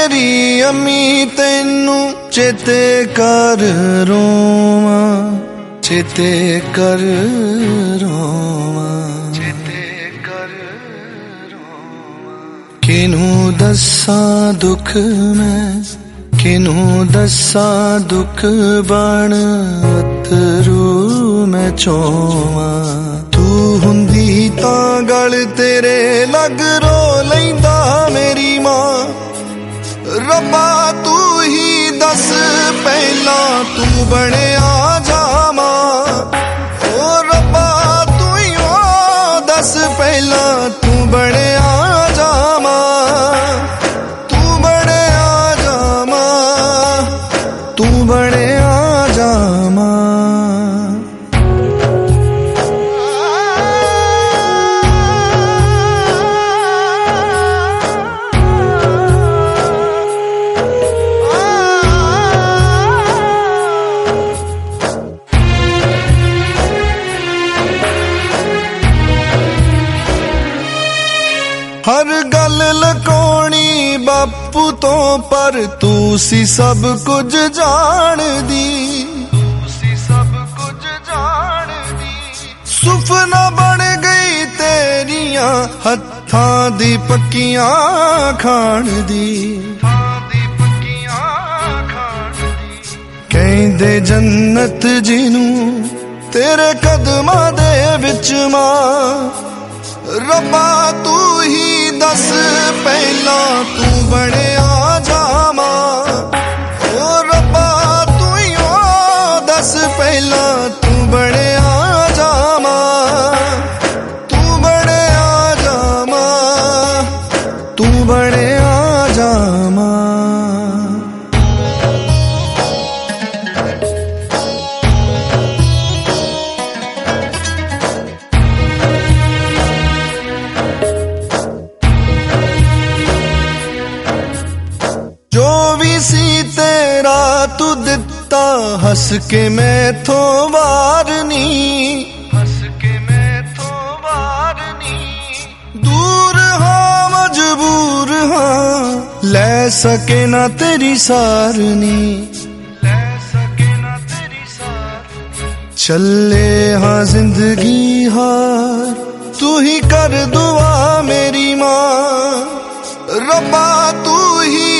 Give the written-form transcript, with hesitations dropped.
तेरी अम्मी तेनू चेते कर रोवां, चेते कर रोवां, चेते कर रोवां। किनू दस्सां दुख मैं, किनू दस्सां दुख बन अथरू मैं चोवां। तू हुंदी तां गल तेरे लग रो लैंदा मेरी मां। रब्बा तू ही दस पहला तू बनिया जावां। ओ रब्बा तू ही दस पहला तू बनिया जावां, तू बनिया जावां, तू बनिया जावां। हर गल लकोनी बापू तो पर तू सी सब कुछ जान दी, तू सी सब कुछ जान दी। सुफना बन गई तेरियां हत्थां दी पक्कियां खान दी, कहंदे जन्नत जिनू तेरे कदमां दे विच मां। रब्बा तू ही दस पहला तू बनिया जावां। ओ रब्बा तू ही दस पहला तू बनिया जावां, तू बनिया जावां, तू बनिया जावां। जो भी सी तेरा तू दिता हस के मैथों वारनी, हस के मैथों वारनी। दूर हाँ मजबूर हाँ ले सके ना तेरी सारनी, ले सके ना तेरी सारनी। चले हाँ जिंदगी हार तू ही कर दुआ मेरी माँ। रब्बा तू ही